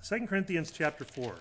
2 Corinthians chapter 4.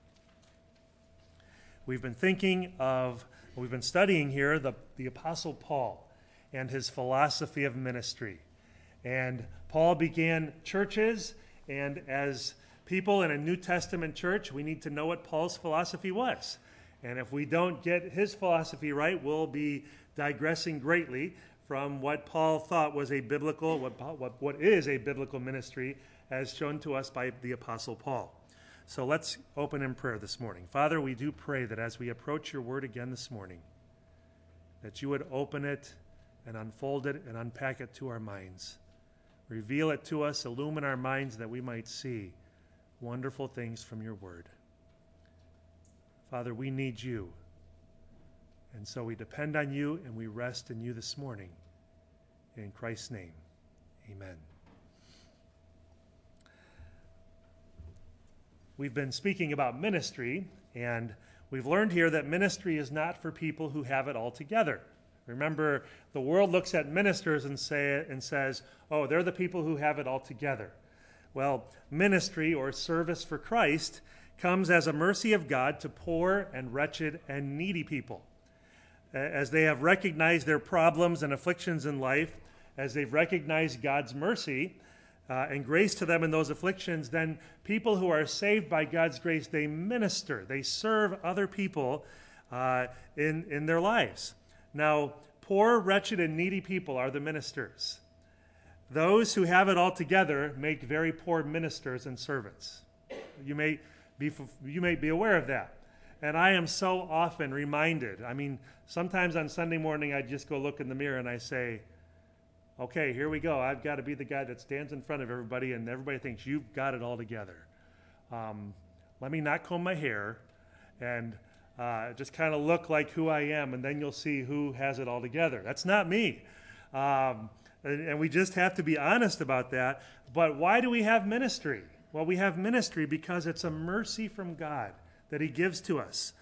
We've been studying here the Apostle Paul and his philosophy of ministry. And Paul began churches, and as people in a New Testament church, we need to know what Paul's philosophy was. And if we don't get his philosophy right, we'll be digressing greatly from what Paul thought was a biblical, what is a biblical ministry as shown to us by the Apostle Paul. So let's open in prayer this morning. Father, we do pray that as we approach your word again this morning, that you would open it and unfold it and unpack it to our minds. Reveal it to us, illumine our minds that we might see wonderful things from your word. Father, we need you. And so we depend on you and we rest in you this morning. In Christ's name, amen. We've been speaking about ministry, and we've learned here that ministry is not for people who have it all together. Remember, the world looks at ministers and says, oh, they're the people who have it all together. Well, ministry or service for Christ comes as a mercy of God to poor and wretched and needy people. As they have recognized their problems and afflictions in life, as they've recognized God's mercy and grace to them in those afflictions, then people who are saved by God's grace, they minister, they serve other people in their lives. Now, poor, wretched, and needy people are the ministers. Those who have it all together make very poor ministers and servants. You may be aware of that. And I am so often reminded. Sometimes on Sunday morning, I just go look in the mirror and I say, okay, here we go. I've got to be the guy that stands in front of everybody, and everybody thinks you've got it all together. Let me not comb my hair and just kind of look like who I am, and then you'll see who has it all together. That's not me. And we just have to be honest about that. But why do we have ministry? Well, we have ministry because it's a mercy from God that he gives to us.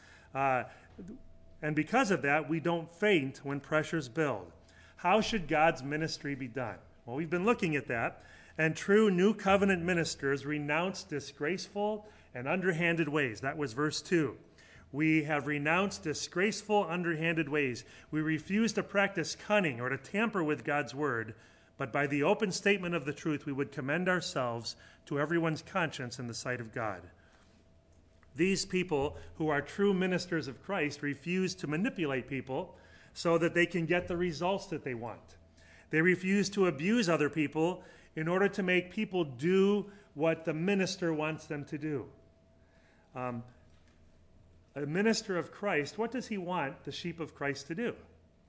And because of that, we don't faint when pressures build. How should God's ministry be done? Well, we've been looking at that. And true New Covenant ministers renounce disgraceful and underhanded ways. That was verse 2. We have renounced disgraceful, underhanded ways. We refuse to practice cunning or to tamper with God's word, but by the open statement of the truth, we would commend ourselves to everyone's conscience in the sight of God. These people who are true ministers of Christ refuse to manipulate people so that they can get the results that they want. They refuse to abuse other people in order to make people do what the minister wants them to do. A minister of Christ, what does he want the sheep of Christ to do?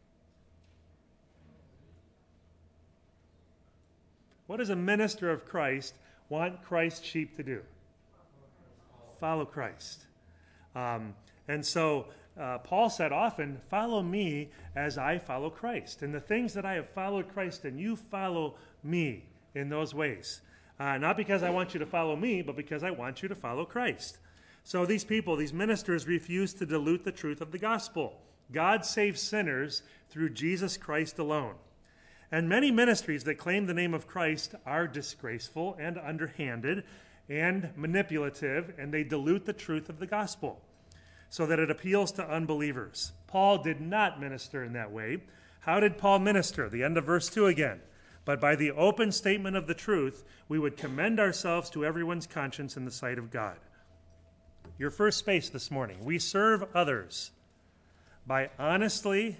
What does a minister of Christ want Christ's sheep to do? Follow Christ. And so Paul said often, follow me as I follow Christ. And the things that I have followed Christ in, you follow me in those ways. Not because I want you to follow me, but because I want you to follow Christ. So these people, these ministers, refuse to dilute the truth of the gospel. God saves sinners through Jesus Christ alone. And many ministries that claim the name of Christ are disgraceful and underhanded and manipulative, and they dilute the truth of the gospel so that it appeals to unbelievers. Paul did not minister in that way. How did Paul minister? The end of verse 2 again. But by the open statement of the truth, we would commend ourselves to everyone's conscience in the sight of God. Your first space this morning. We serve others by honestly,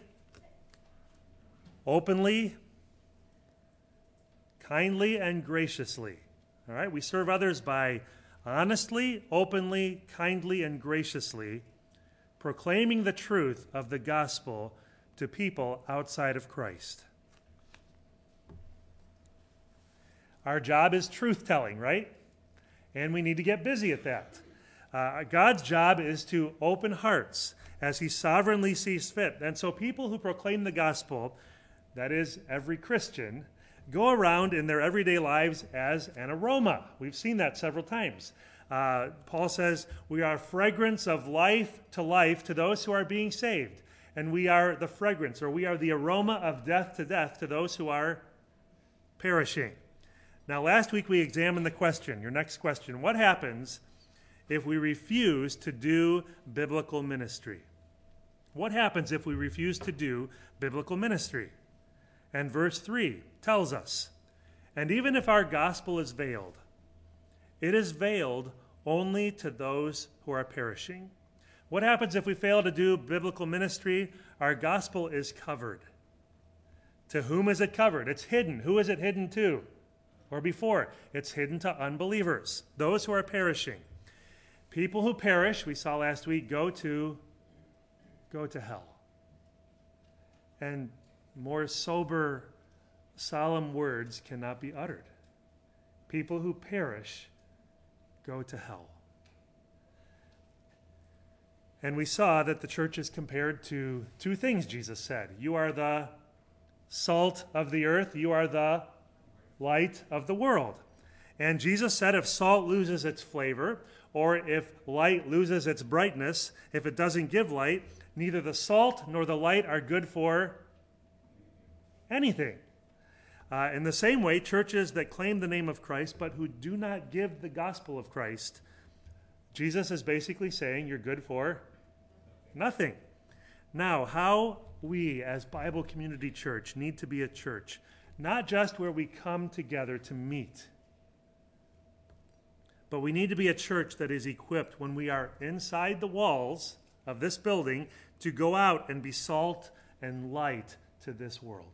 openly, kindly, and graciously. All right? We serve others by honestly, openly, kindly, and graciously proclaiming the truth of the gospel to people outside of Christ. Our job is truth-telling, right? And we need to get busy at that. God's job is to open hearts as he sovereignly sees fit. And so people who proclaim the gospel, that is, every Christian, go around in their everyday lives as an aroma. We've seen that several times. Paul says, we are fragrance of life to those who are being saved. And we are the fragrance, or we are the aroma of death to those who are perishing. Now, last week we examined the question, your next question, what happens if we refuse to do biblical ministry? What happens if we refuse to do biblical ministry? And verse 3 tells us, and even if our gospel is veiled, it is veiled only to those who are perishing. What happens if we fail to do biblical ministry? Our gospel is covered. To whom is it covered? It's hidden. Who is it hidden to? Or before? It's hidden to unbelievers, those who are perishing. People who perish, we saw last week, go to hell. And more sober, solemn words cannot be uttered. People who perish go to hell. And we saw that the church is compared to two things Jesus said. You are the salt of the earth. You are the light of the world. And Jesus said if salt loses its flavor, or if light loses its brightness, if it doesn't give light, neither the salt nor the light are good for anything. In the same way, churches that claim the name of Christ but who do not give the gospel of Christ, Jesus is basically saying you're good for nothing. Now, how we as Bible Community Church need to be a church, not just where we come together to meet, but we need to be a church that is equipped when we are inside the walls of this building to go out and be salt and light to this world.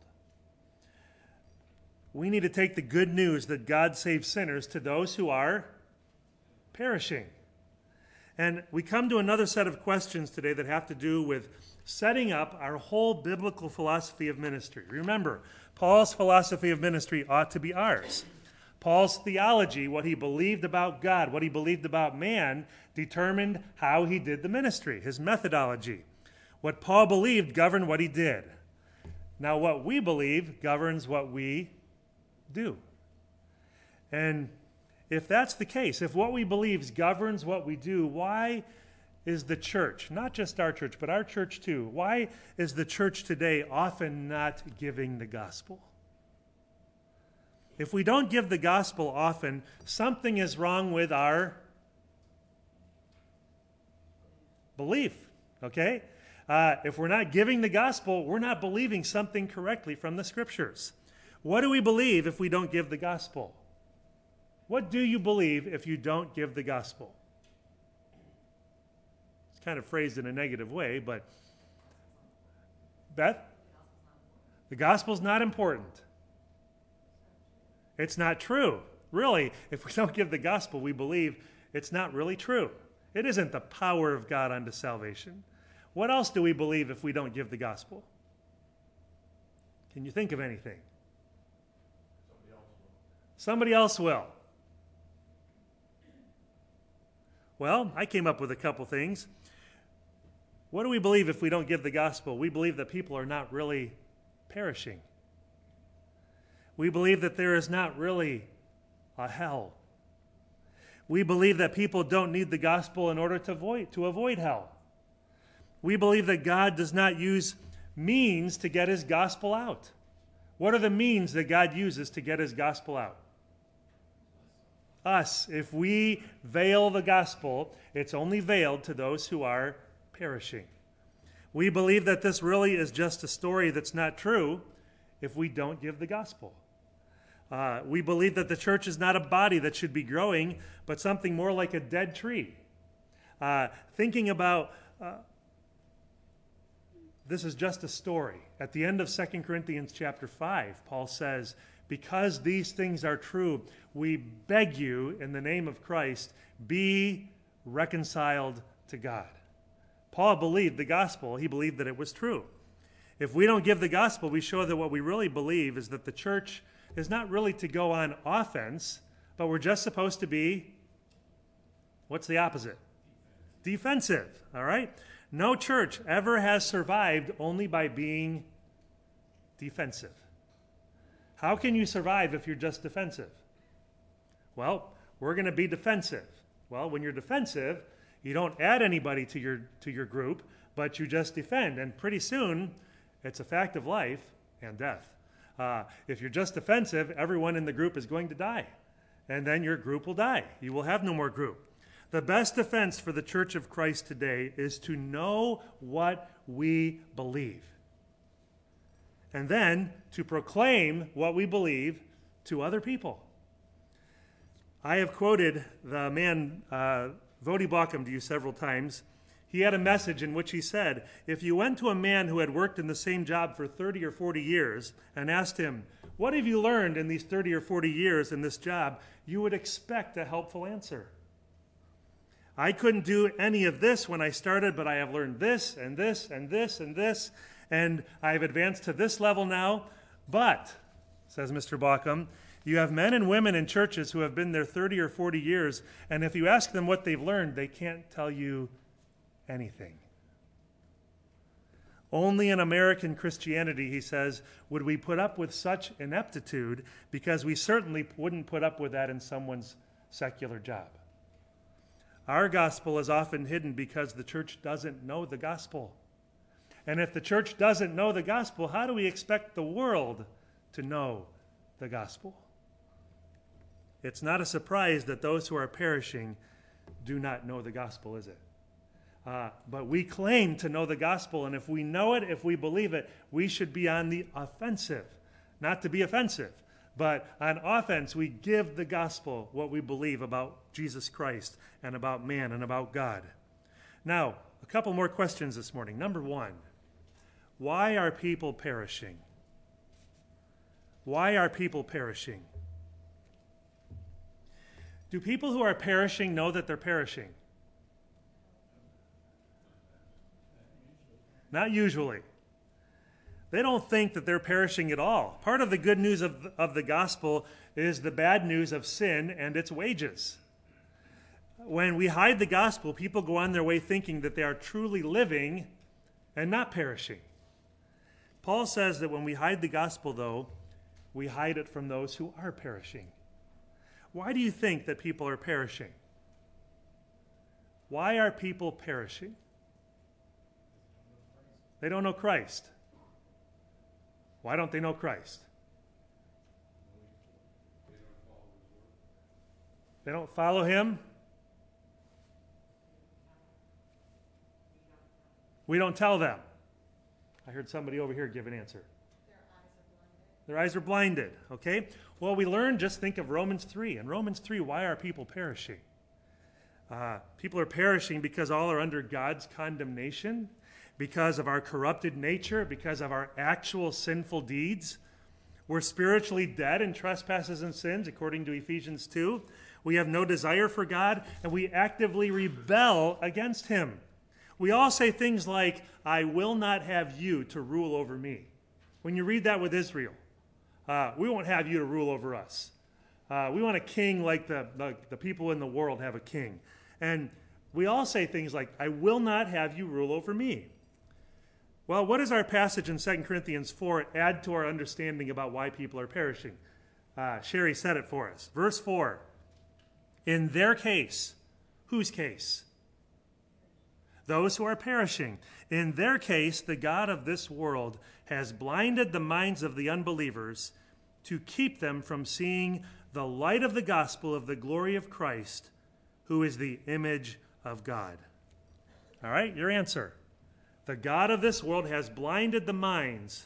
We need to take the good news that God saves sinners to those who are perishing. And we come to another set of questions today that have to do with setting up our whole biblical philosophy of ministry. Remember, Paul's philosophy of ministry ought to be ours. Paul's theology, what he believed about God, what he believed about man, determined how he did the ministry, his methodology. What Paul believed governed what he did. Now, what we believe governs what we do. And if that's the case, if what we believe governs what we do, why is the church, not just our church, but our church too, why is the church today often not giving the gospel? If we don't give the gospel often, something is wrong with our belief, okay? If we're not giving the gospel, we're not believing something correctly from the scriptures. What do we believe if we don't give the gospel? What do you believe if you don't give the gospel? It's kind of phrased in a negative way, but Beth? The gospel's not important. It's not true. Really, if we don't give the gospel, we believe it's not really true. It isn't the power of God unto salvation. What else do we believe if we don't give the gospel? Can you think of anything? Somebody else will. Well, I came up with a couple things. What do we believe if we don't give the gospel? We believe that people are not really perishing. We believe that there is not really a hell. We believe that people don't need the gospel in order to avoid hell. We believe that God does not use means to get his gospel out. What are the means that God uses to get his gospel out? Us. If we veil the gospel, it's only veiled to those who are perishing. We believe that this really is just a story that's not true if we don't give the gospel. We believe that the church is not a body that should be growing, but something more like a dead tree. Thinking about this is just a story. At the end of 2 Corinthians chapter 5, Paul says, because these things are true, we beg you in the name of Christ, be reconciled to God. Paul believed the gospel. He believed that it was true. If we don't give the gospel, we show that what we really believe is that the church is not really to go on offense, but we're just supposed to be, what's the opposite? Defensive, all right? No church ever has survived only by being defensive. How can you survive if you're just defensive? Well, we're going to be defensive. Well, when you're defensive, you don't add anybody to your group, but you just defend. And pretty soon, it's a fact of life and death. If you're just defensive, everyone in the group is going to die. And then your group will die. You will have no more group. The best defense for the Church of Christ today is to know what we believe, and then to proclaim what we believe to other people. I have quoted the man Voddie Baucham to you several times. He had a message in which he said, if you went to a man who had worked in the same job for 30 or 40 years and asked him, what have you learned in these 30 or 40 years in this job, you would expect a helpful answer. I couldn't do any of this when I started, but I have learned this and this and this and this, and I've advanced to this level now. But, says Mr. Baucham, you have men and women in churches who have been there 30 or 40 years, and if you ask them what they've learned, they can't tell you anything. Only in American Christianity, he says, would we put up with such ineptitude, because we certainly wouldn't put up with that in someone's secular job. Our gospel is often hidden because the church doesn't know the gospel. And if the church doesn't know the gospel, how do we expect the world to know the gospel? It's not a surprise that those who are perishing do not know the gospel, is it? But we claim to know the gospel, and if we know it, if we believe it, we should be on the offensive. Not to be offensive, but on offense, we give the gospel what we believe about Jesus Christ and about man and about God. Now, a couple more questions this morning. Number one, why are people perishing? Why are people perishing? Do people who are perishing know that they're perishing? Not usually. They don't think that they're perishing at all. Part of the good news of the gospel is the bad news of sin and its wages. When we hide the gospel, people go on their way thinking that they are truly living and not perishing. Paul says that when we hide the gospel, though, we hide it from those who are perishing. Why do you think that people are perishing? Why are people perishing? They don't know Christ. Why don't they know Christ? They don't follow him. We don't tell them. I heard somebody over here give an answer. Their eyes are blinded. Okay? Well, we learned, just think of Romans 3. In Romans 3, why are people perishing? People are perishing because all are under God's condemnation, because of our corrupted nature, because of our actual sinful deeds. We're spiritually dead in trespasses and sins, according to Ephesians 2. We have no desire for God, and we actively rebel against him. We all say things like, I will not have you to rule over me. When you read that with Israel, we won't have you to rule over us. We want a king like the people in the world have a king. And we all say things like, I will not have you rule over me. Well, what does our passage in 2 Corinthians 4 add to our understanding about why people are perishing? Sherry said it for us. Verse 4, in their case, whose case? Those who are perishing. In their case, the God of this world has blinded the minds of the unbelievers to keep them from seeing the light of the gospel of the glory of Christ, who is the image of God. All right, your answer. The God of this world has blinded the minds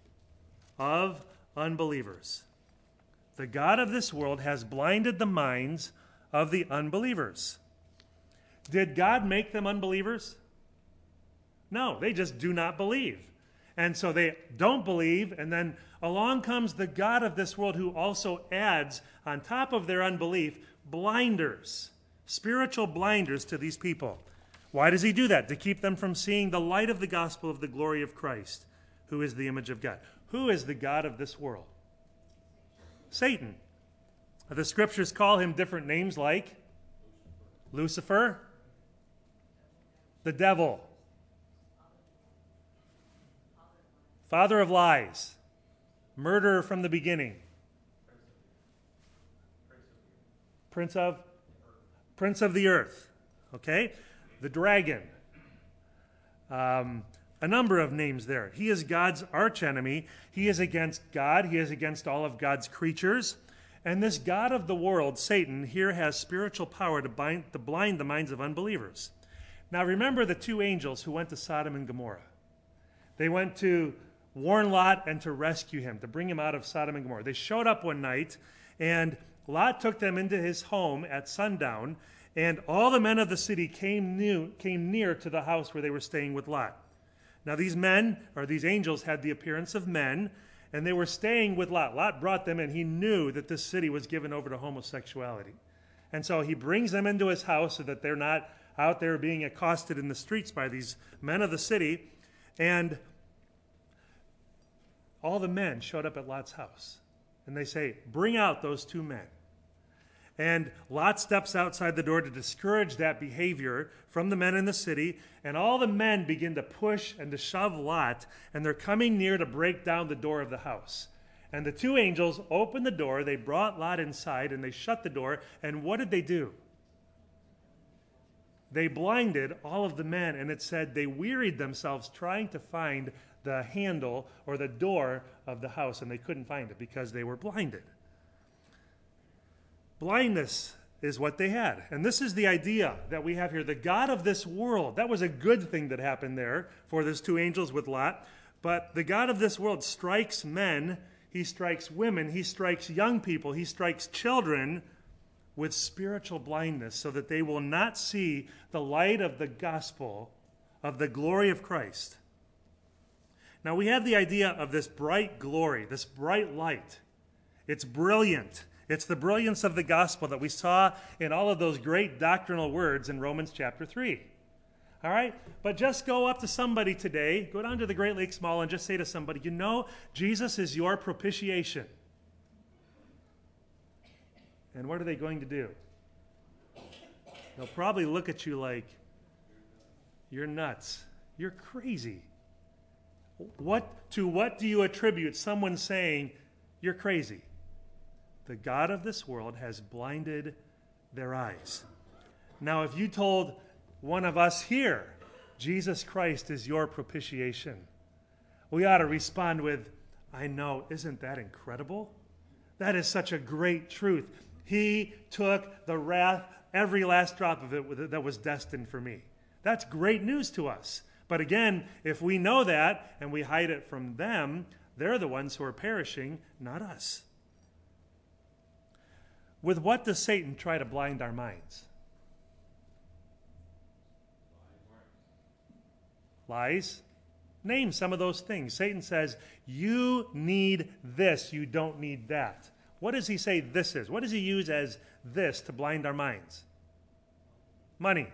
of unbelievers. The God of this world has blinded the minds of the unbelievers. Did God make them unbelievers? No, they just do not believe. And so they don't believe, and then along comes the God of this world who also adds, on top of their unbelief, blinders, spiritual blinders to these people. Why does he do that? To keep them from seeing the light of the gospel of the glory of Christ, who is the image of God. Who is the God of this world? Satan. The scriptures call him different names like Lucifer, the devil, father of lies, murderer from the beginning, prince of the earth, okay? The dragon. A number of names there. He is God's archenemy. He is against God. He is against all of God's creatures. And this god of the world, Satan, here has spiritual power to blind the minds of unbelievers. Now remember the two angels who went to Sodom and Gomorrah. They went to warn Lot and to rescue him, to bring him out of Sodom and Gomorrah. They showed up one night, and Lot took them into his home at sundown, and all the men of the city came near to the house where they were staying with Lot. Now these men, or these angels, had the appearance of men, and they were staying with Lot. Lot brought them in. He knew that this city was given over to homosexuality. And so he brings them into his house so that they're not out there being accosted in the streets by these men of the city. And all the men showed up at Lot's house. And they say, bring out those two men. And Lot steps outside the door to discourage that behavior from the men in the city. And all the men begin to push and to shove Lot. And they're coming near to break down the door of the house. And the two angels opened the door. They brought Lot inside and they shut the door. And what did they do? They blinded all of the men. And it said they wearied themselves trying to find the handle or the door of the house. And they couldn't find it because they were blinded. Blindness is what they had. And this is the idea that we have here. The God of this world, that was a good thing that happened there for those two angels with Lot. But the God of this world strikes men, he strikes women, he strikes young people, he strikes children with spiritual blindness so that they will not see the light of the gospel, of the glory of Christ. Now we have the idea of this bright glory, this bright light. It's brilliant. It's the brilliance of the gospel that we saw in all of those great doctrinal words in Romans chapter 3. All right? But just go up to somebody today, go down to the Great Lakes Mall and just say to somebody, you know, Jesus is your propitiation. And what are they going to do? They'll probably look at you like, you're nuts. You're crazy. What do you attribute someone saying, you're crazy? The God of this world has blinded their eyes. Now, if you told one of us here, Jesus Christ is your propitiation, we ought to respond with, I know, isn't that incredible? That is such a great truth. He took the wrath, every last drop of it that was destined for me. That's great news to us. But again, if we know that and we hide it from them, they're the ones who are perishing, not us. With what does Satan try to blind our minds? Lies. Name some of those things. Satan says, you need this, you don't need that. What does he say this is? What does he use as this to blind our minds? Money.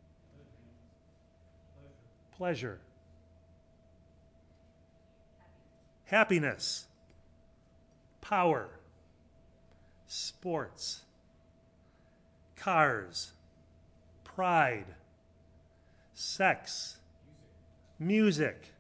Pleasure. Happiness. Power. Sports, cars, pride, sex, music,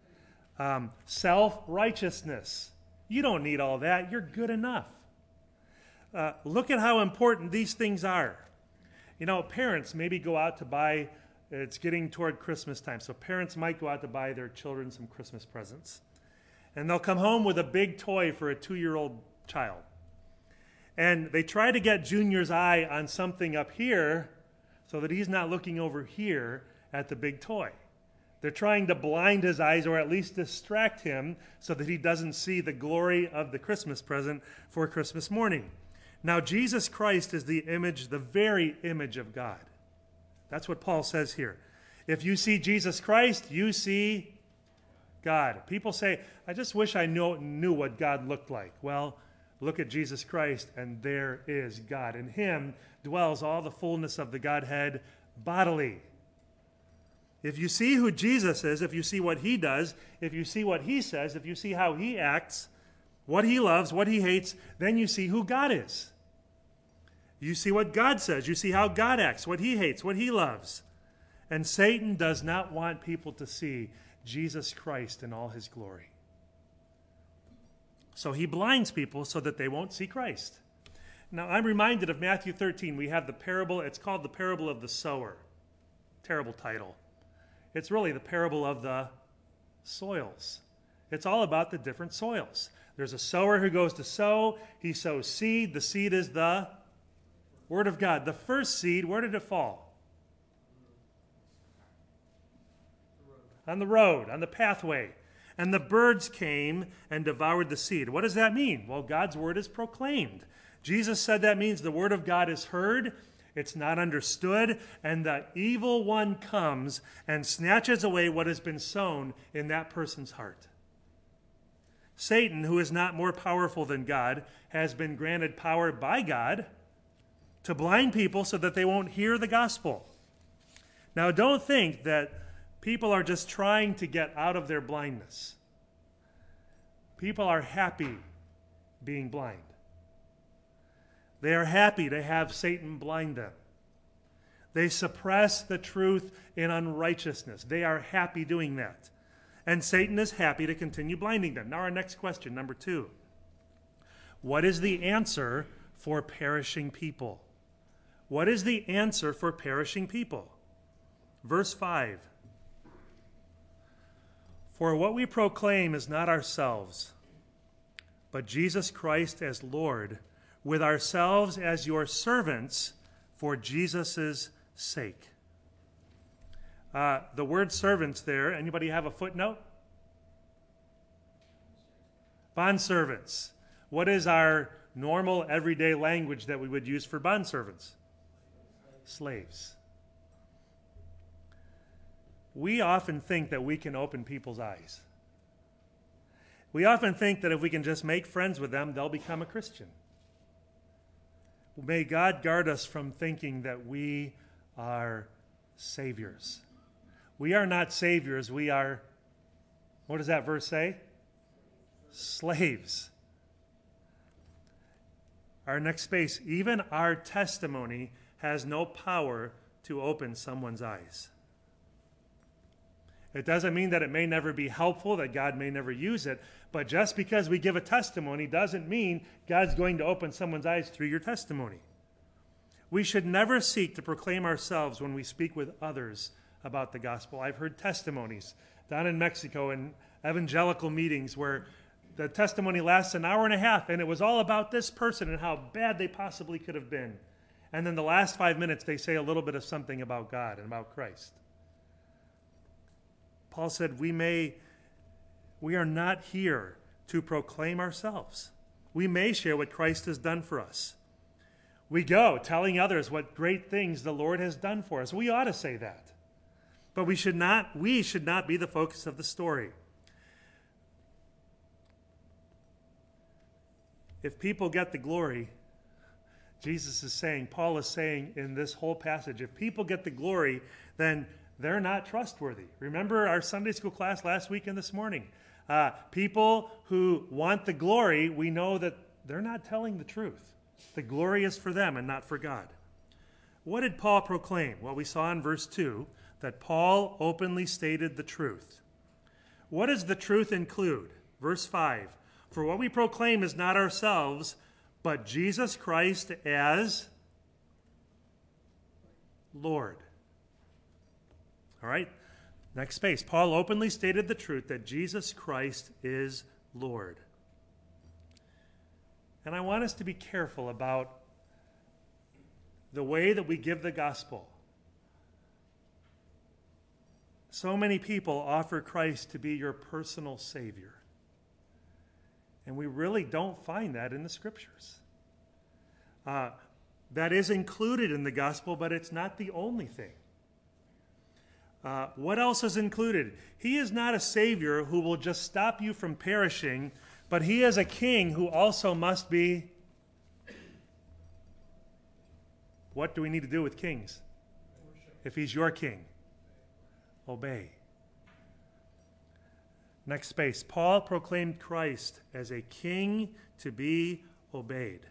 self-righteousness. You don't need all that. You're good enough. Look at how important these things are. You know, parents maybe go out to buy, it's getting toward Christmas time, so parents might go out to buy their children some Christmas presents. And they'll come home with a big toy for a 2-year-old child. And they try to get Junior's eye on something up here so that he's not looking over here at the big toy. They're trying to blind his eyes or at least distract him so that he doesn't see the glory of the Christmas present for Christmas morning. Now, Jesus Christ is the image, the very image of God. That's what Paul says here. If you see Jesus Christ, you see God. People say, I just wish I knew what God looked like. Well, look at Jesus Christ, and there is God. In him dwells all the fullness of the Godhead bodily. If you see who Jesus is, if you see what he does, if you see what he says, if you see how he acts, what he loves, what he hates, then you see who God is. You see what God says. You see how God acts, what he hates, what he loves. And Satan does not want people to see Jesus Christ in all his glory. So he blinds people so that they won't see Christ. Now, I'm reminded of Matthew 13. We have the parable. It's called the parable of the sower. Terrible title. It's really the parable of the soils. It's all about the different soils. There's a sower who goes to sow. He sows seed. The seed is the Word of God. The first seed, where did it fall? On the road, on the pathway. And the birds came and devoured the seed. What does that mean? Well, God's word is proclaimed. Jesus said that means the word of God is heard, it's not understood, and the evil one comes and snatches away what has been sown in that person's heart. Satan, who is not more powerful than God, has been granted power by God to blind people so that they won't hear the gospel. Now, don't think that people are just trying to get out of their blindness. People are happy being blind. They are happy to have Satan blind them. They suppress the truth in unrighteousness. They are happy doing that. And Satan is happy to continue blinding them. Now our next question, number 2. What is the answer for perishing people? What is the answer for perishing people? Verse 5. For what we proclaim is not ourselves, but Jesus Christ as Lord, with ourselves as your servants for Jesus' sake. The word servants there, anybody have a footnote? Bondservants. What is our normal everyday language that we would use for bondservants? Slaves. We often think that we can open people's eyes. We often think that if we can just make friends with them, they'll become a Christian. May God guard us from thinking that we are saviors. We are not saviors. We are, what does that verse say? Slaves. Our next space, even our testimony has no power to open someone's eyes. It doesn't mean that it may never be helpful, that God may never use it, but just because we give a testimony doesn't mean God's going to open someone's eyes through your testimony. We should never seek to proclaim ourselves when we speak with others about the gospel. I've heard testimonies down in Mexico in evangelical meetings where the testimony lasts an hour and a half, and it was all about this person and how bad they possibly could have been. And then the last 5 minutes, they say a little bit of something about God and about Christ. Paul said we are not here to proclaim ourselves. We may share what Christ has done for us. We go telling others what great things the Lord has done for us. We ought to say that. But we should not be the focus of the story. If people get the glory, Jesus is saying, Paul is saying in this whole passage, if people get the glory, then they're not trustworthy. Remember our Sunday school class last week and this morning. People who want the glory, we know that they're not telling the truth. The glory is for them and not for God. What did Paul proclaim? Well, we saw in verse 2 that Paul openly stated the truth. What does the truth include? Verse 5, for what we proclaim is not ourselves, but Jesus Christ as Lord. All right, next space. Paul openly stated the truth that Jesus Christ is Lord. And I want us to be careful about the way that we give the gospel. So many people offer Christ to be your personal Savior. And we really don't find that in the Scriptures. That is included in the gospel, but it's not the only thing. What else is included? He is not a Savior who will just stop you from perishing, but he is a king who also must be. What do we need to do with kings? If he's your king, obey. Next space. Paul proclaimed Christ as a king to be obeyed.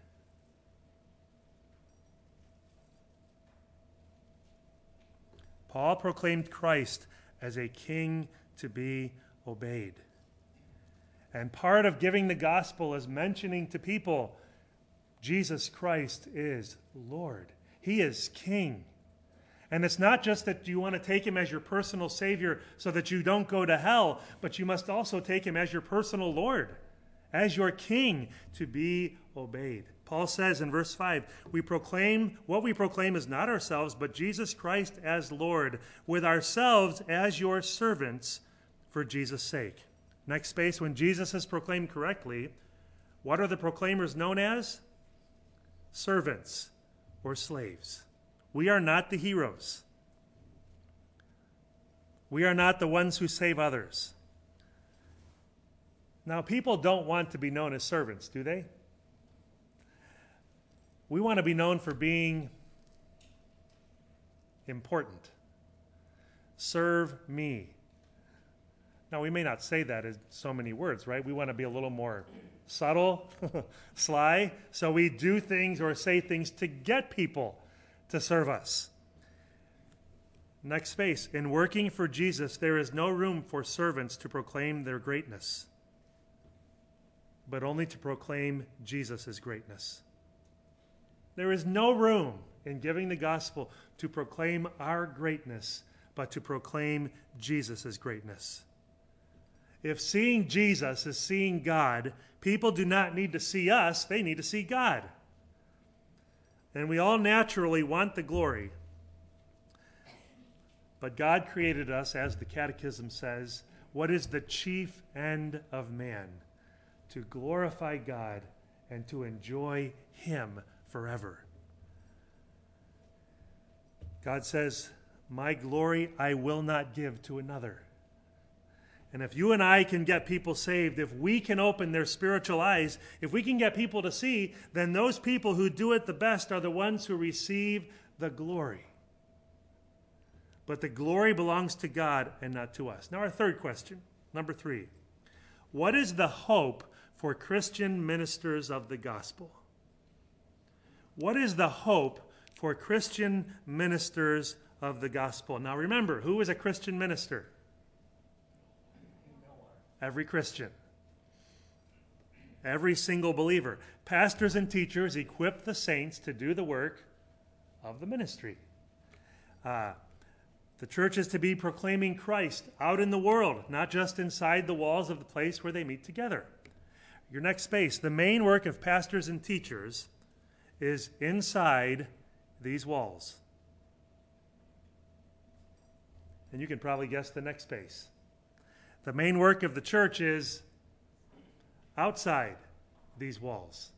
Paul proclaimed Christ as a king to be obeyed. And part of giving the gospel is mentioning to people, Jesus Christ is Lord. He is king. And it's not just that you want to take him as your personal Savior so that you don't go to hell, but you must also take him as your personal Lord, as your King, to be obeyed. Paul says in verse 5, what we proclaim is not ourselves, but Jesus Christ as Lord, with ourselves as your servants for Jesus' sake. Next space, when Jesus is proclaimed correctly, what are the proclaimers known as? Servants or slaves. We are not the heroes. We are not the ones who save others. Now, people don't want to be known as servants, do they? We want to be known for being important. Serve me. Now, we may not say that in so many words, right? We want to be a little more subtle, sly, so we do things or say things to get people to serve us. Next space. In working for Jesus, there is no room for servants to proclaim their greatness, but only to proclaim Jesus' greatness. There is no room in giving the gospel to proclaim our greatness, but to proclaim Jesus' greatness. If seeing Jesus is seeing God, people do not need to see us, they need to see God. And we all naturally want the glory. But God created us, as the Catechism says, what is the chief end of man? To glorify God and to enjoy him forever. God says, my glory I will not give to another. And if you and I can get people saved, if we can open their spiritual eyes, if we can get people to see, then those people who do it the best are the ones who receive the glory. But the glory belongs to God and not to us. Now our third question, number 3. What is the hope for Christian ministers of the gospel? What is the hope for Christian ministers of the gospel? Now remember, who is a Christian minister? Every Christian. Every single believer. Pastors and teachers equip the saints to do the work of the ministry. The church is to be proclaiming Christ out in the world, not just inside the walls of the place where they meet together. Your next space. The main work of pastors and teachers is inside these walls. And you can probably guess the next space. The main work of the church is outside these walls.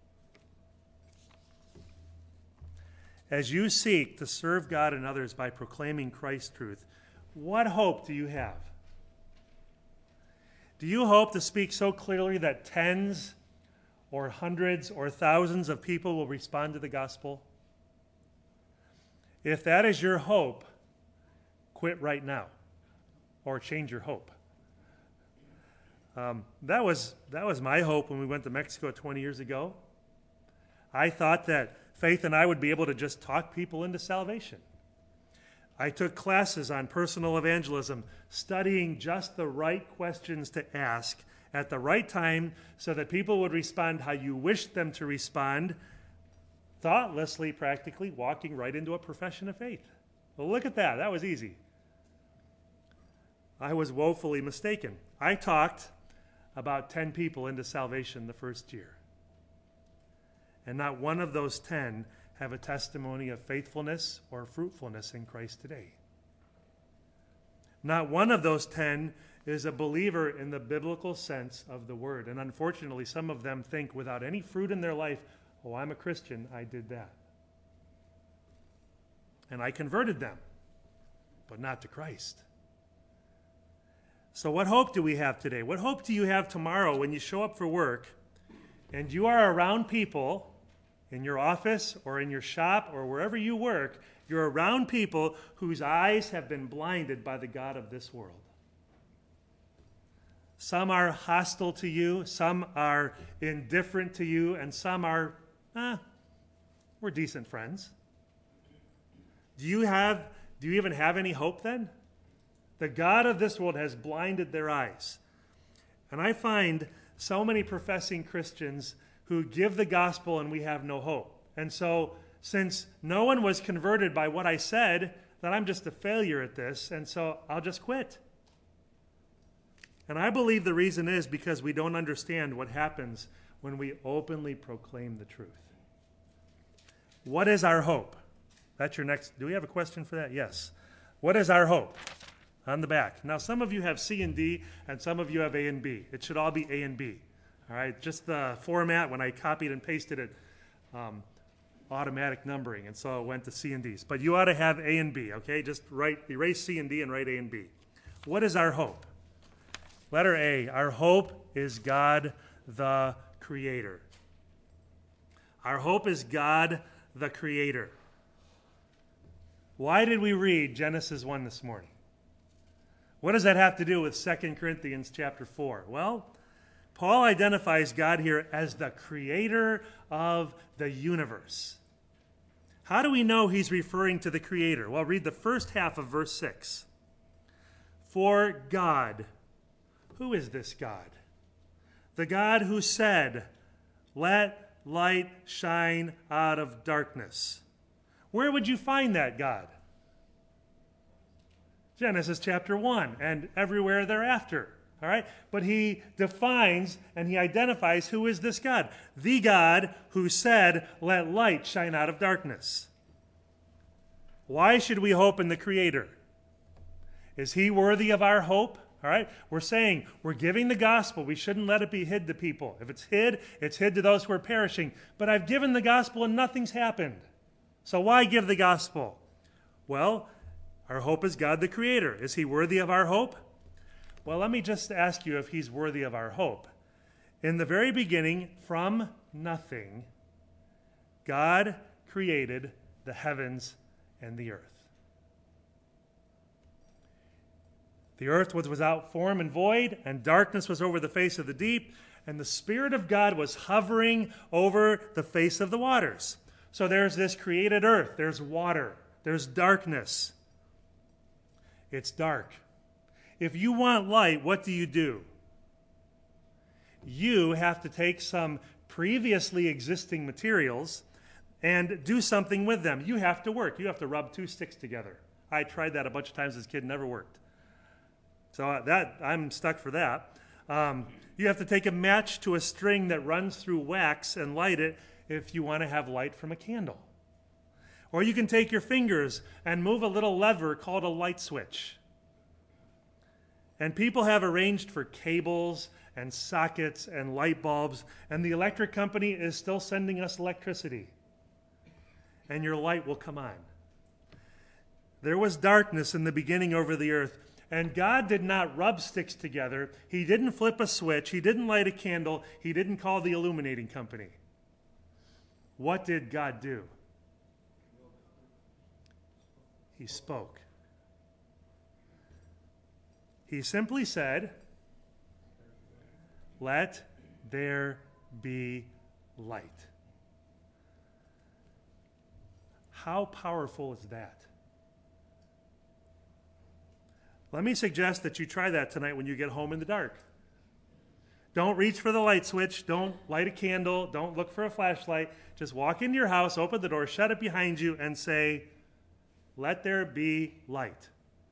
As you seek to serve God and others by proclaiming Christ's truth, what hope do you have? Do you hope to speak so clearly that tens or hundreds or thousands of people will respond to the gospel? If that is your hope, quit right now or change your hope. That was my hope when we went to Mexico 20 years ago. I thought that Faith and I would be able to just talk people into salvation. I took classes on personal evangelism, studying just the right questions to ask at the right time so that people would respond how you wished them to respond, thoughtlessly, practically, walking right into a profession of faith. Well, look at that. That was easy. I was woefully mistaken. I talked about 10 people into salvation the first year. And not one of those 10 have a testimony of faithfulness or fruitfulness in Christ today. Not one of those 10 is a believer in the biblical sense of the word. And unfortunately, some of them think without any fruit in their life, oh, I'm a Christian, I did that. And I converted them, but not to Christ. So what hope do we have today? What hope do you have tomorrow when you show up for work and you are around people in your office or in your shop or wherever you work, you're around people whose eyes have been blinded by the god of this world? Some are hostile to you, some are indifferent to you, and some are, we're decent friends. Do you even have any hope then? The god of this world has blinded their eyes. And I find so many professing Christians who give the gospel and we have no hope. And so, since no one was converted by what I said, that I'm just a failure at this, and so I'll just quit. And I believe the reason is because we don't understand what happens when we openly proclaim the truth. What is our hope? That's your next. Do we have a question for that? Yes. What is our hope? On the back. Now, some of you have C and D, and some of you have A and B. It should all be A and B. All right? Just the format, when I copied and pasted it, automatic numbering, and so it went to C and D's. But you ought to have A and B, okay? Just erase C and D and write A and B. What is our hope? Letter A, our hope is God the Creator. Our hope is God the Creator. Why did we read Genesis 1 this morning? What does that have to do with 2 Corinthians chapter 4? Well, Paul identifies God here as the creator of the universe. How do we know he's referring to the Creator? Well, read the first half of verse 6. For God, who is this God? The God who said, let light shine out of darkness. Where would you find that God? Genesis chapter 1 and everywhere thereafter. All right? But he defines and he identifies who is this God. The God who said, let light shine out of darkness. Why should we hope in the Creator? Is he worthy of our hope? All right? We're saying we're giving the gospel. We shouldn't let it be hid to people. If it's hid to those who are perishing. But I've given the gospel and nothing's happened. So why give the gospel? Well, our hope is God the Creator. Is he worthy of our hope? Well, let me just ask you if he's worthy of our hope. In the very beginning, from nothing, God created the heavens and the earth. The earth was without form and void, and darkness was over the face of the deep, and the Spirit of God was hovering over the face of the waters. So there's this created earth, there's water, there's darkness. It's dark. If you want light, what do? You have to take some previously existing materials and do something with them. You have to work. You have to rub two sticks together. I tried that a bunch of times as a kid, never worked. So I'm stuck for that. You have to take a match to a string that runs through wax and light it if you want to have light from a candle. Or you can take your fingers and move a little lever called a light switch. And people have arranged for cables and sockets and light bulbs, and the electric company is still sending us electricity. And your light will come on. There was darkness in the beginning over the earth, and God did not rub sticks together. He didn't flip a switch. He didn't light a candle. He didn't call the illuminating company. What did God do? He spoke. He simply said, let there be light. How powerful is that? Let me suggest that you try that tonight when you get home in the dark. Don't reach for the light switch. Don't light a candle. Don't look for a flashlight. Just walk into your house, open the door, shut it behind you, and say, let there be light.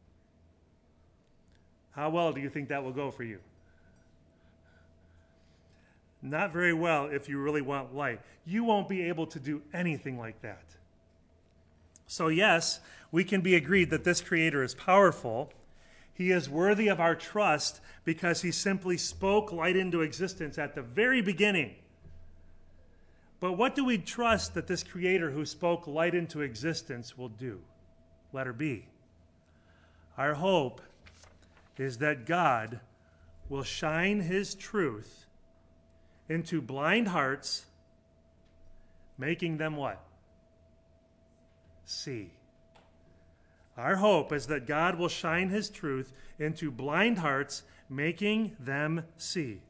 How well do you think that will go for you? Not very well if you really want light. You won't be able to do anything like that. So yes, we can be agreed that this Creator is powerful. He is worthy of our trust because he simply spoke light into existence at the very beginning. But what do we trust that this Creator who spoke light into existence will do? Letter B. Our hope is that God will shine his truth into blind hearts, making them what? See. Our hope is that God will shine his truth into blind hearts, making them see.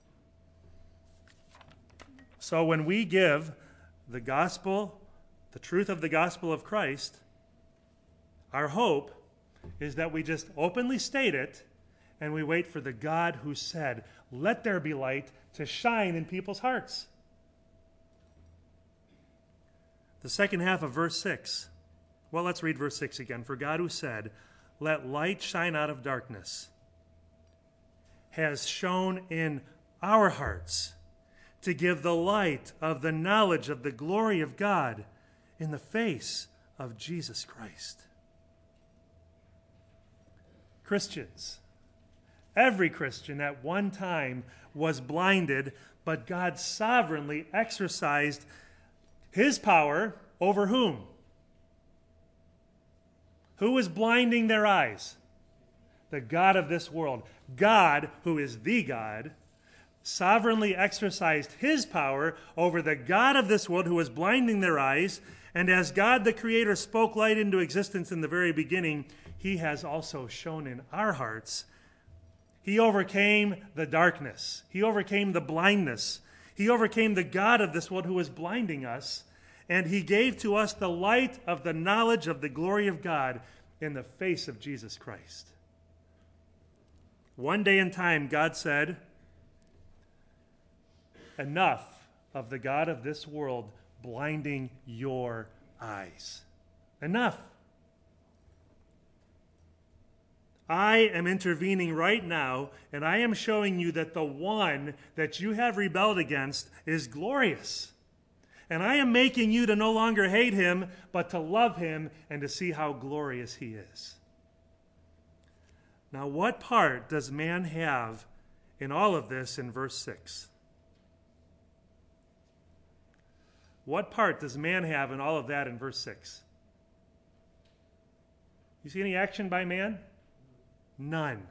So when we give the gospel, the truth of the gospel of Christ, our hope is that we just openly state it and we wait for the God who said, let there be light, to shine in people's hearts. The second half of verse 6. Well, let's read verse 6 again. For God who said, "Let light shine out of darkness," has shone in our hearts to give the light of the knowledge of the glory of God in the face of Jesus Christ. Christians, every Christian at one time was blinded, but God sovereignly exercised his power over whom? Who was blinding their eyes? The God of this world. God, who is the God, sovereignly exercised his power over the God of this world who was blinding their eyes. And as God the Creator spoke light into existence in the very beginning, he has also shone in our hearts. He overcame the darkness. He overcame the blindness. He overcame the God of this world who was blinding us. And he gave to us the light of the knowledge of the glory of God in the face of Jesus Christ. One day in time, God said, "Enough of the God of this world blinding your eyes. Enough. I am intervening right now, and I am showing you that the one that you have rebelled against is glorious. And I am making you to no longer hate him, but to love him and to see how glorious he is." Now, what part does man have in all of this in verse 6? What part does man have in all of that in verse 6? You see any action by man? None.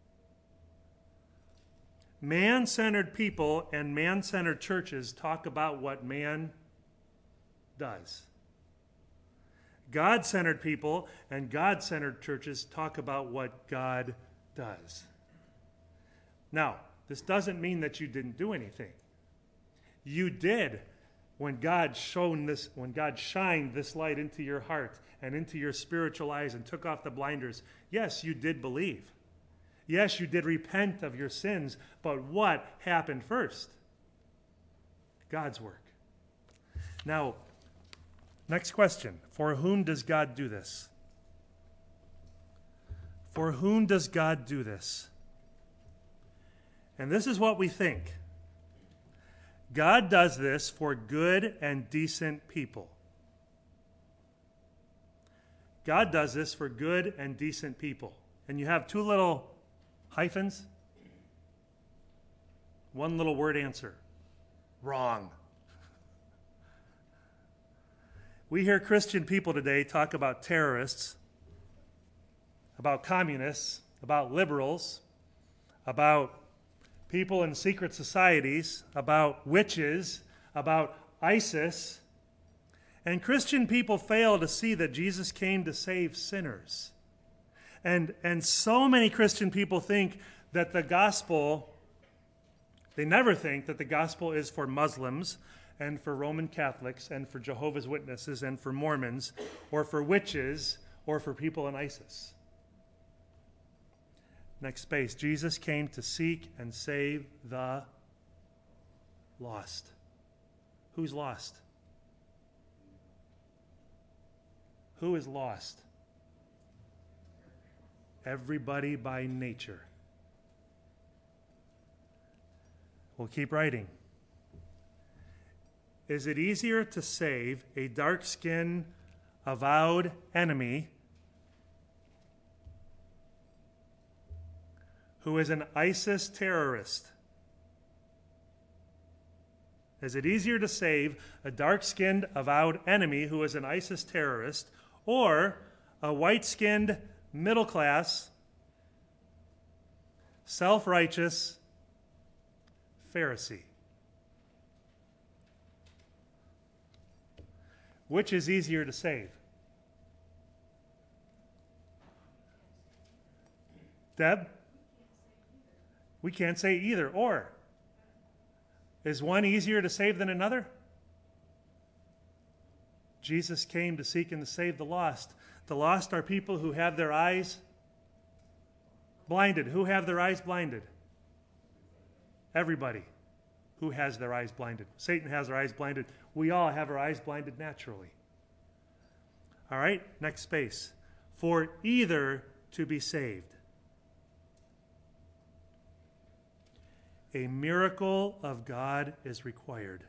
Man-centered people and man-centered churches talk about what man does. God-centered people and God-centered churches talk about what God does. Now, this doesn't mean that you didn't do anything. You did when God shined this light into your heart and into your spiritual eyes and took off the blinders. Yes, you did believe. Yes, you did repent of your sins, but what happened first? God's work. Now, next question. For whom does God do this? For whom does God do this? And this is what we think. God does this for good and decent people. God does this for good and decent people. And you have two little hyphens. One little word answer. Wrong. We hear Christian people today talk about terrorists, about communists, about liberals, about people in secret societies, about witches, about ISIS. And Christian people fail to see that Jesus came to save sinners. And so many Christian people think that the gospel, they never think that the gospel is for Muslims and for Roman Catholics and for Jehovah's Witnesses and for Mormons or for witches or for people in ISIS. Next space. Jesus came to seek and save the lost. Who's lost? Who is lost? Everybody by nature. We'll keep writing. Is it easier to save a dark-skinned, avowed enemy who is an ISIS terrorist? Is it easier to save a dark-skinned, avowed enemy who is an ISIS terrorist or a white-skinned, middle-class, self-righteous Pharisee? Which is easier to save? Deb? We can't say either or. Is one easier to save than another? Jesus came to seek and to save the lost. The lost are people who have their eyes blinded. Who have their eyes blinded? Everybody who has their eyes blinded. Satan has their eyes blinded. We all have our eyes blinded naturally. All right, next space. For either to be saved. A miracle of God is required.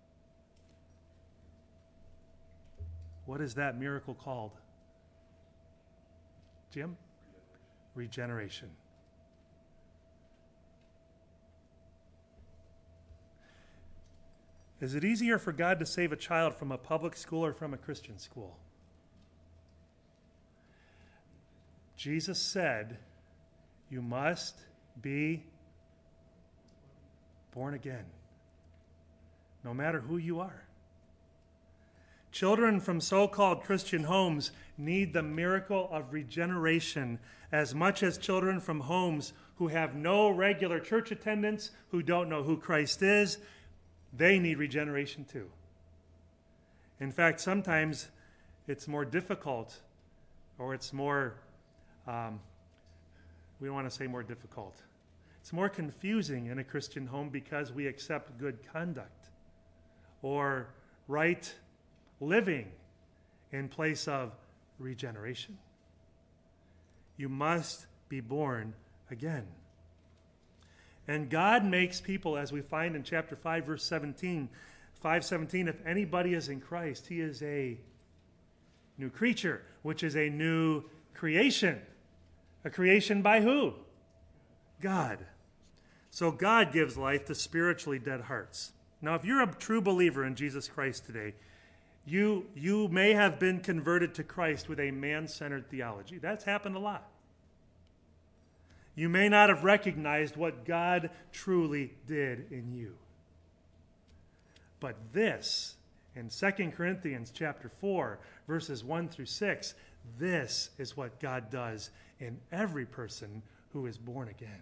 What is that miracle called? Jim? Regeneration. Is it easier for God to save a child from a public school or from a Christian school? Jesus said, you must be born again, no matter who you are. Children from so-called Christian homes need the miracle of regeneration as much as children from homes who have no regular church attendance, who don't know who Christ is. They need regeneration too. In fact, sometimes it's more difficult, or it's more, we don't want to say more difficult. It's more confusing in a Christian home because we accept good conduct or right living in place of regeneration. You must be born again. And God makes people, as we find in chapter 5, verse 17, 5:17, if anybody is in Christ, he is a new creature, which is a new creation. A creation by who? God. So God gives life to spiritually dead hearts. Now, if you're a true believer in Jesus Christ today, you may have been converted to Christ with a man-centered theology. That's happened a lot. You may not have recognized what God truly did in you. But this, in 2 Corinthians chapter 4, verses 1 through 6, this is what God does in every person who is born again.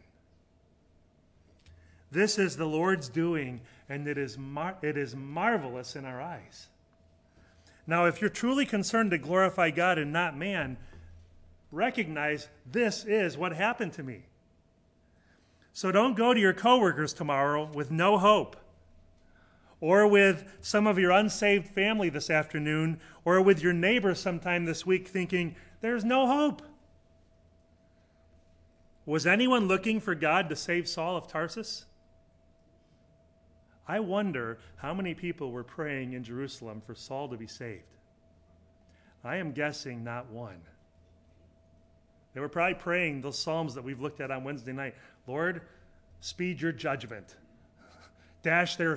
This is the Lord's doing, and it is marvelous in our eyes. Now, if you're truly concerned to glorify God and not man, recognize this is what happened to me. So don't go to your coworkers tomorrow with no hope, or with some of your unsaved family this afternoon, or with your neighbors sometime this week thinking, there's no hope. Was anyone looking for God to save Saul of Tarsus? I wonder how many people were praying in Jerusalem for Saul to be saved. I am guessing not one. They were probably praying those Psalms that we've looked at on Wednesday night. Lord, speed your judgment. Dash them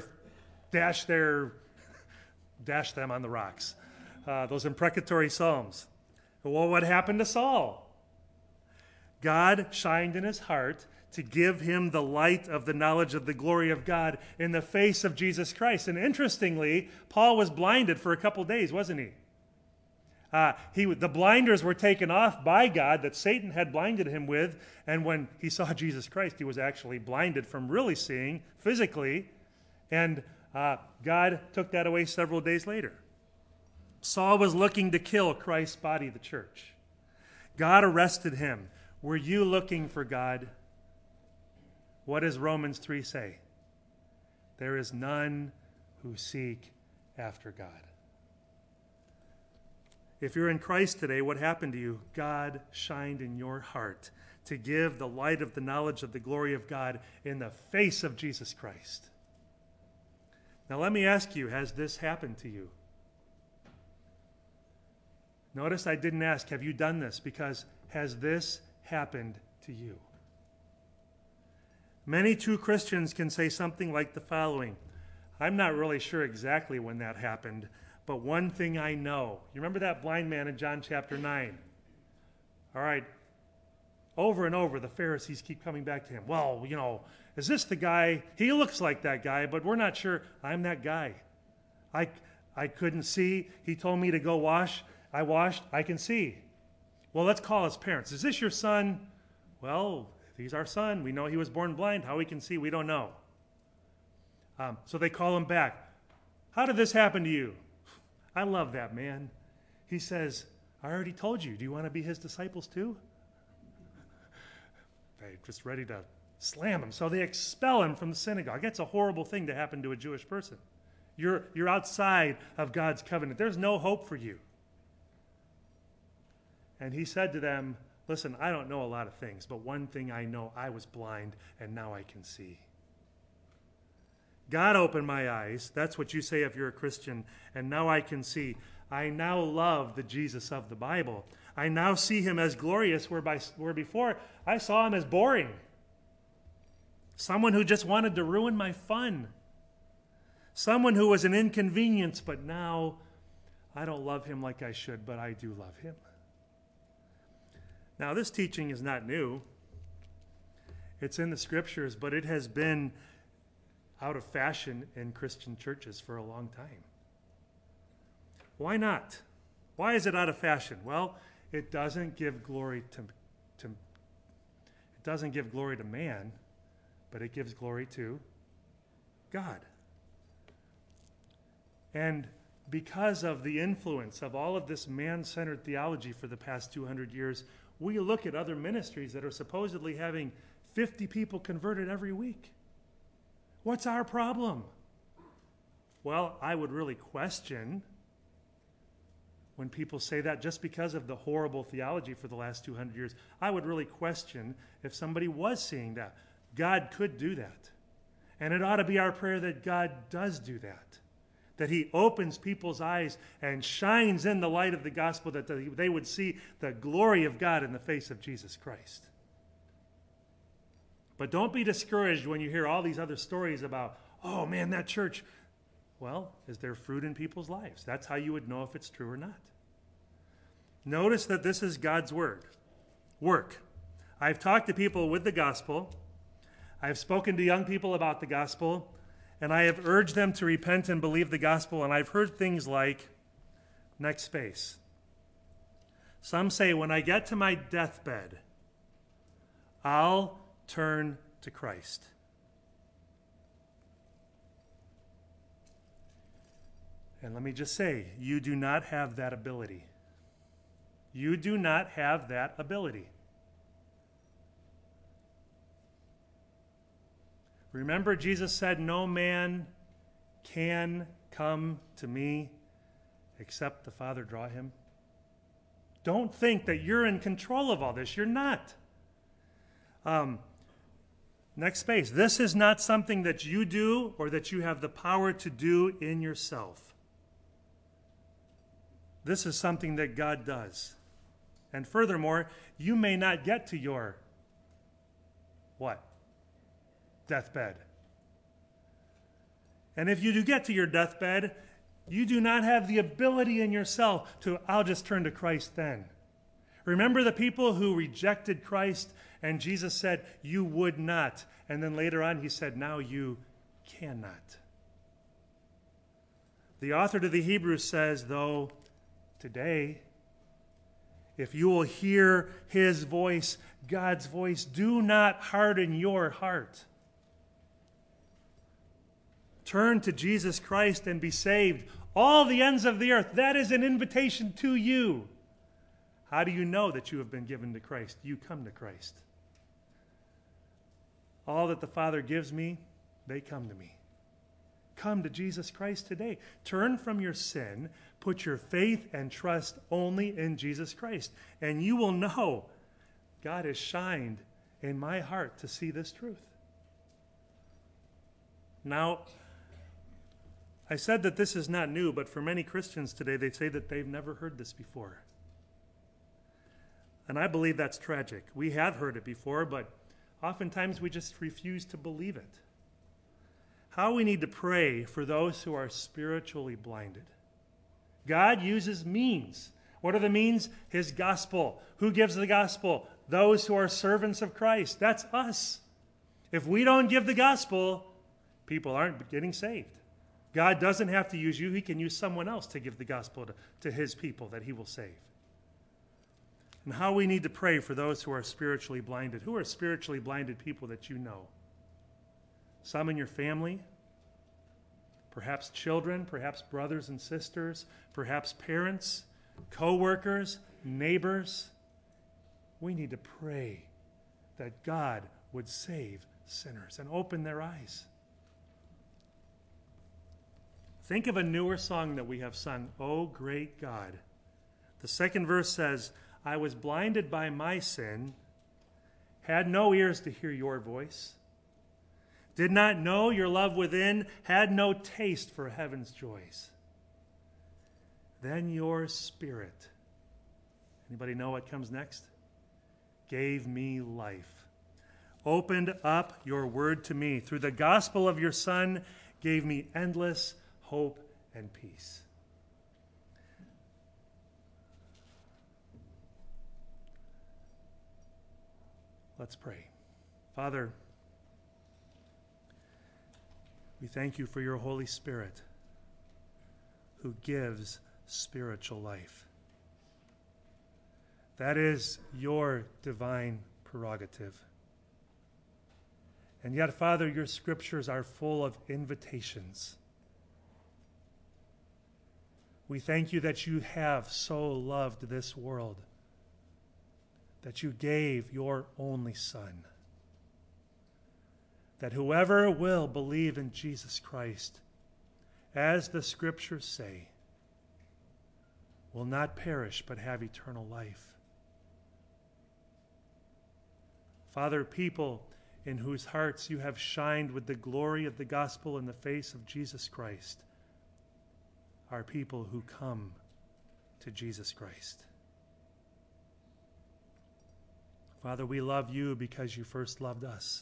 on the rocks. Those imprecatory Psalms. Well, what happened to Saul? God shined in his heart to give him the light of the knowledge of the glory of God in the face of Jesus Christ. And interestingly, Paul was blinded for a couple days, wasn't he? The blinders were taken off by God that Satan had blinded him with, and when he saw Jesus Christ, he was actually blinded from really seeing physically, and God took that away several days later. Saul was looking to kill Christ's body, the church. God arrested him. Were you looking for God? What does Romans 3 say? There is none who seek after God. If you're in Christ today, what happened to you? God shined in your heart to give the light of the knowledge of the glory of God in the face of Jesus Christ. Now let me ask you, has this happened to you? Notice I didn't ask, have you done this? Because has this happened to you? Many true Christians can say something like the following. I'm not really sure exactly when that happened, but one thing I know. You remember that blind man in John chapter 9? All right. Over and over, the Pharisees keep coming back to him. Well, is this the guy? He looks like that guy, but we're not sure. I'm that guy. I couldn't see. He told me to go wash. I washed. I can see. Well, let's call his parents. Is this your son? Well, he's our son. We know he was born blind. How he can see, we don't know. So they call him back. How did this happen to you? I love that man. He says, I already told you. Do you want to be his disciples too? They're just ready to slam him. So they expel him from the synagogue. That's a horrible thing to happen to a Jewish person. You're outside of God's covenant. There's no hope for you. And he said to them, listen, I don't know a lot of things, but one thing I know, I was blind and now I can see. God opened my eyes. That's what you say if you're a Christian. And now I can see. I now love the Jesus of the Bible. I now see him as glorious, where before I saw him as boring. Someone who just wanted to ruin my fun. Someone who was an inconvenience, but now I don't love him like I should, but I do love him. Now, this teaching is not new. It's in the scriptures, but it has been out of fashion in Christian churches for a long time. Why not? Why is it out of fashion? Well, it doesn't give glory to man, but it gives glory to God. And because of the influence of all of this man-centered theology for the past 200 years, we look at other ministries that are supposedly having 50 people converted every week. What's our problem? Well, I would really question when people say that just because of the horrible theology for the last 200 years. I would really question if somebody was seeing that. God could do that. And it ought to be our prayer that God does do that. That he opens people's eyes and shines in the light of the gospel, that they would see the glory of God in the face of Jesus Christ. But don't be discouraged when you hear all these other stories about, oh man, that church. Well, is there fruit in people's lives? That's how you would know if it's true or not. Notice that this is God's word. Work. I've talked to people with the gospel. I've spoken to young people about the gospel. And I have urged them to repent and believe the gospel. And I've heard things like, next space. Some say, when I get to my deathbed, I'll turn to Christ. And let me just say, you do not have that ability. You do not have that ability. Remember, Jesus said, no man can come to me except the Father draw him. Don't think that you're in control of all this. You're not. Next space. This is not something that you do or that you have the power to do in yourself. This is something that God does. And furthermore, you may not get to your what? Deathbed. And if you do get to your deathbed, you do not have the ability in yourself to, I'll just turn to Christ then. Remember the people who rejected Christ, and Jesus said, you would not. And then later on he said, now you cannot. The author to the Hebrews says, though, today, if you will hear his voice, God's voice, do not harden your heart. Turn to Jesus Christ and be saved. All the ends of the earth, that is an invitation to you. How do you know that you have been given to Christ? You come to Christ. All that the Father gives me, they come to me. Come to Jesus Christ today. Turn from your sin. Put your faith and trust only in Jesus Christ. And you will know God has shined in my heart to see this truth. Now, I said that this is not new, but for many Christians today, they say that they've never heard this before. And I believe that's tragic. We have heard it before, but oftentimes we just refuse to believe it. How we need to pray for those who are spiritually blinded. God uses means. What are the means? His gospel. Who gives the gospel? Those who are servants of Christ. That's us. If we don't give the gospel, people aren't getting saved. God doesn't have to use you. He can use someone else to give the gospel to his people that he will save. And how we need to pray for those who are spiritually blinded. Who are spiritually blinded people that you know? Some in your family, perhaps children, perhaps brothers and sisters, perhaps parents, co-workers, neighbors. We need to pray that God would save sinners and open their eyes. Think of a newer song that we have sung, "Oh Great God." The second verse says, I was blinded by my sin, had no ears to hear your voice, did not know your love within, had no taste for heaven's joys. Then your Spirit, anybody know what comes next? Gave me life. Opened up your word to me. Through the gospel of your Son, gave me endless hope and peace. Let's pray. Father, we thank you for your Holy Spirit who gives spiritual life. That is your divine prerogative. And yet, Father, your scriptures are full of invitations. We thank you that you have so loved this world, that you gave your only Son, that whoever will believe in Jesus Christ, as the scriptures say, will not perish but have eternal life. Father, people in whose hearts you have shined with the glory of the gospel in the face of Jesus Christ are people who come to Jesus Christ. Father, we love you because you first loved us.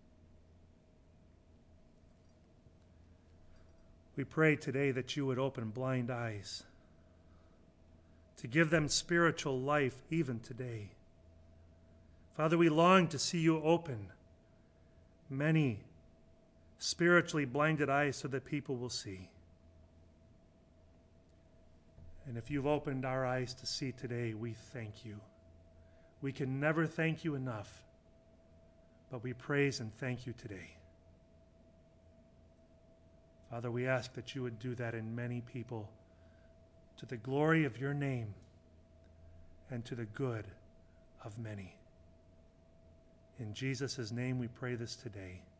We pray today that you would open blind eyes, to give them spiritual life even today. Father, we long to see you open many spiritually blinded eyes so that people will see. And if you've opened our eyes to see today, we thank you. We can never thank you enough, but we praise and thank you today. Father, we ask that you would do that in many people to the glory of your name and to the good of many. In Jesus' name we pray this today.